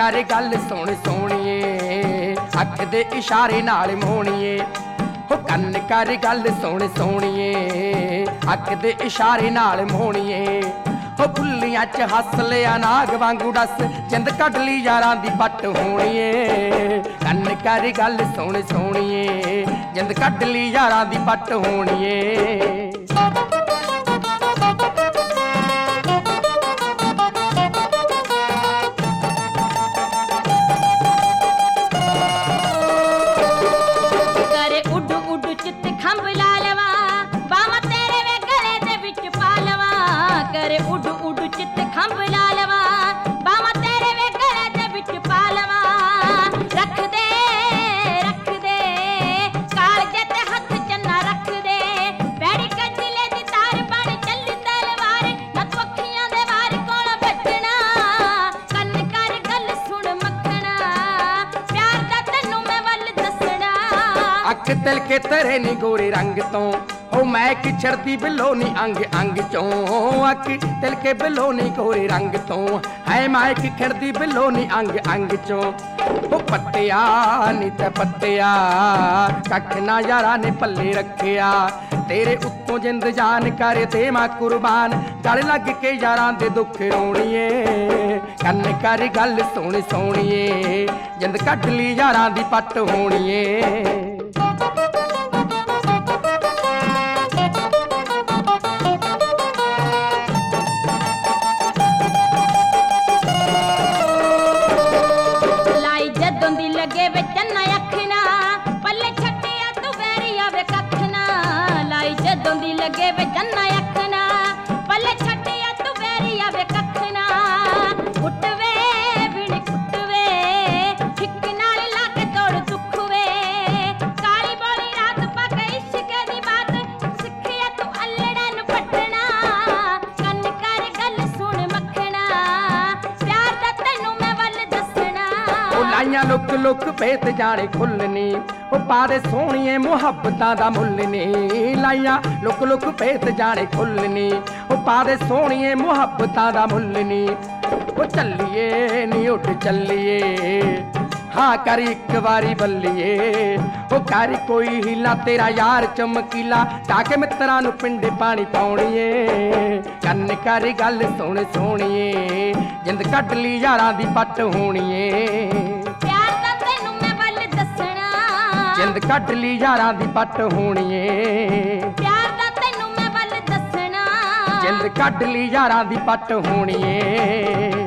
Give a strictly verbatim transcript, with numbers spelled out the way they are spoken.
कर गल सुन सोहणीए अख दे इशारे नाल मोहणीए हो कन्न कर गल सुन सोहणीए अख दे इशारे नाल मोहणीए हो फुल्लियां च हस लिया नाग वांगू दस जिंद कढ ली यारां दी पट होणीए कन्न कर गल सुन सोहणीए जिंद कढ ली यारां दी पट होणीए तिल के तरे नी गोरे रंग तो हो मैं किछड़ती बिलो नी अंग अंग चों अख तिल के बिलो नी गोरे रंग तो है मैं किछड़ती बिलो नी अंग अंग चों हो पत्तिया नी ते पत्तिया कख ना यारा ने पल्ले रखिया तेरे उत्तों जिंद जान कर दे मां कुर्बान गल लग के यारां दे दुख रोणीए कन्न कर गल सुन सोहणीए जिंद कढ ली यारां दी पट होणीए लुक लुक भेत जाने खुलनी ओ पादे सोहणीए मुहब्बतां दा मुल नी लाइया लुक लुक भेत जाने खुलनी ओ पादे सोहणीए मुहब्बतां दा मुल नी ओ चलिए नी उठ चलिए हाँ कर एक बारी बल्लिए ओ कर कोई हीला तेरा यार चमकीला ताके मित्रां नूं पिंडे पानी पाउणीए कन्न कर गल सुन सोहणीए जिंद कढ ली यारां दी पट होणीए जिंद कढ ली यारां दी पट होणीए प्यार दा तैनूं मैं वल दसना जिंद कढ ली यारां दी पट होणीए।